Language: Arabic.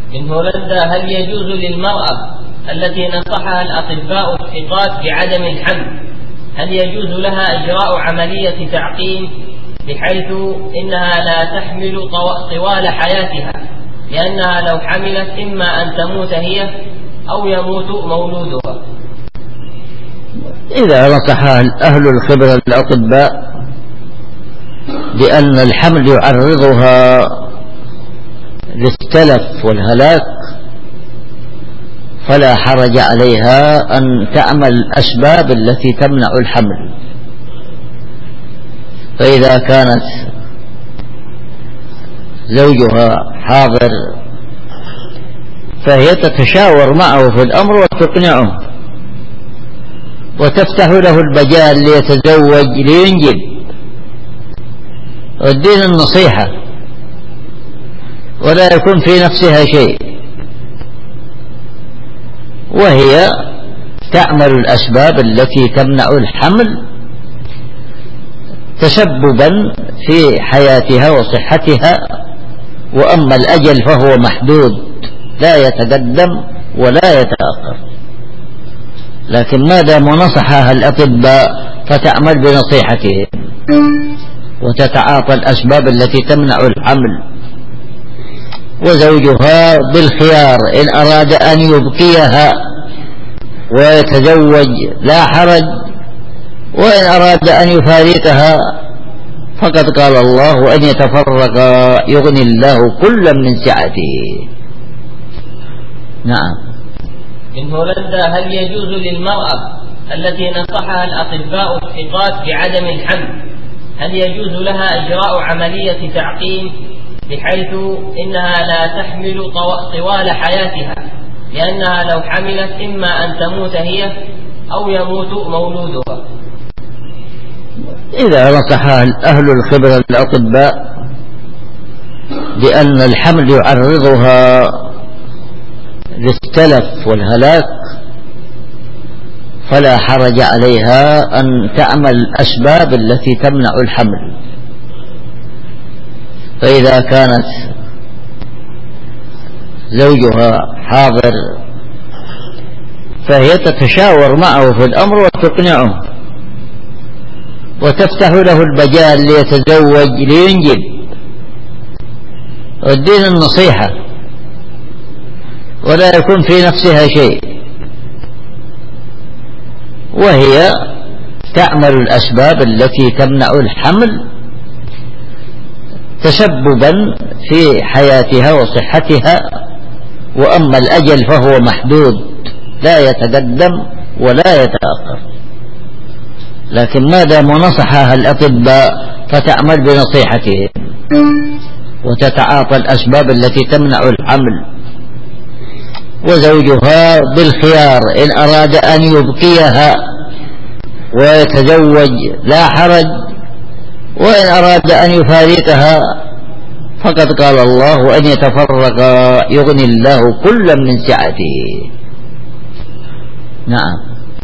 من هولندا: هل يجوز للمرأة التي نصحها الأطباء الثقات بعدم الحمل، هل يجوز لها إجراء عملية تعقيم بحيث إنها لا تحمل طوال حياتها، لأنها لو حملت إما أن تموت هي أو يموت مولودها؟ إذا نصح أهل الخبرة الأطباء بأن الحمل يعرضها للتلف والهلاك فلا حرج عليها أن تعمل الأسباب التي تمنع الحمل. فإذا كانت زوجها حاضر فهي تتشاور معه في الأمر وتقنعه وتفتح له المجال ليتزوج لينجب، والدين النصيحة ولا يكون في نفسها شيء، وهي تعمل الأسباب التي تمنع الحمل تسببا في حياتها وصحتها، وأما الأجل فهو محدود لا يتقدم ولا يتأخر. لكن ما دام نصحها الأطباء فتعمل بنصيحتهم وتتعاطى الأسباب التي تمنع الحمل، وزوجها بالخيار إن أراد أن يبقيها ويتزوج لا حرج، وإن أراد أن يفارقها فقد قال الله: وأن يتفرقا يغني الله كلا من سعته. نعم. من هولندا: هل يجوز للمرأة التي نصحها الأطباء الثقات بعدم الحمل، هل يجوز لها إجراء عملية تعقيم بحيث إنها لا تحمل طوال حياتها، لأنها لو حملت إما أن تموت هي أو يموت مولودها؟ إذا نصح أهل الخبرة الأطباء بأن الحمل يعرضها للتلف والهلاك فلا حرج عليها أن تعمل الأسباب التي تمنع الحمل. فإذا كانت زوجها حاضر فهي تتشاور معه في الأمر وتقنعه وتفتح له المجال ليتزوج لينجب، والدين النصيحة ولا يكون في نفسها شيء، وهي تعمل الأسباب التي تمنع الحمل تسببا في حياتها وصحتها، وأما الأجل فهو محدود لا يتقدم ولا يتأخر. لكن ما دام نصحها الأطباء فتعمل بنصيحتهم وتتعاطى الأسباب التي تمنع الحمل، وزوجها بالخيار إن أراد أن يبقيها ويتزوج لا حرج، وإن أراد أن يفارقها فقد قال الله: وأن يتفرقا يغني الله كلا من سعته. نعم.